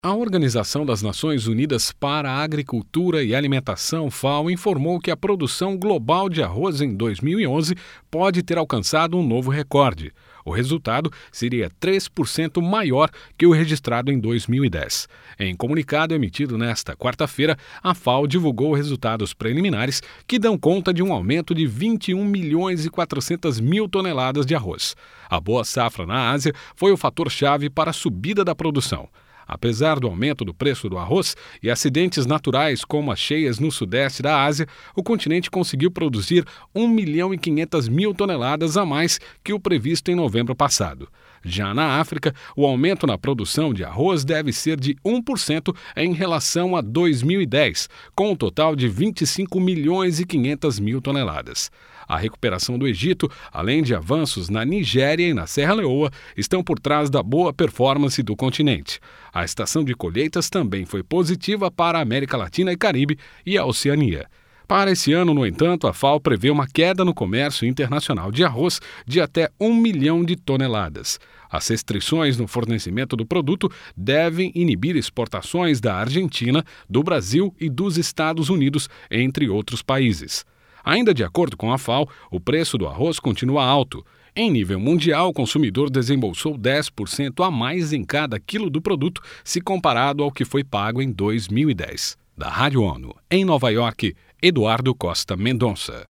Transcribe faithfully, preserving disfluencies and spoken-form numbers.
A Organização das Nações Unidas para a Agricultura e Alimentação, FAO, informou que a produção global de arroz em dois mil e onze pode ter alcançado um novo recorde. O resultado seria três por cento maior que o registrado em dois mil e dez. Em comunicado emitido nesta quarta-feira, a FAO divulgou resultados preliminares que dão conta de um aumento de vinte e um milhões e quatrocentas mil toneladas de arroz. A boa safra na Ásia foi o fator-chave para a subida da produção. Apesar do aumento do preço do arroz e acidentes naturais como as cheias no sudeste da Ásia, o continente conseguiu produzir um milhão e quinhentas mil toneladas a mais que o previsto em novembro passado. Já na África, o aumento na produção de arroz deve ser de um por cento em relação a dois mil e dez, com um total de vinte e cinco milhões e quinhentas mil toneladas. A recuperação do Egito, além de avanços na Nigéria e na Serra Leoa, estão por trás da boa performance do continente. A estação de colheitas também foi positiva para a América Latina e Caribe e a Oceania. Para esse ano, no entanto, a FAO prevê uma queda no comércio internacional de arroz de até um milhão de toneladas. As restrições no fornecimento do produto devem inibir exportações da Argentina, do Brasil e dos Estados Unidos, entre outros países. Ainda de acordo com a FAO, o preço do arroz continua alto. Em nível mundial, o consumidor desembolsou dez por cento a mais em cada quilo do produto se comparado ao que foi pago em dois mil e dez. Da Rádio ONU, em Nova York, Eduardo Costa Mendonça.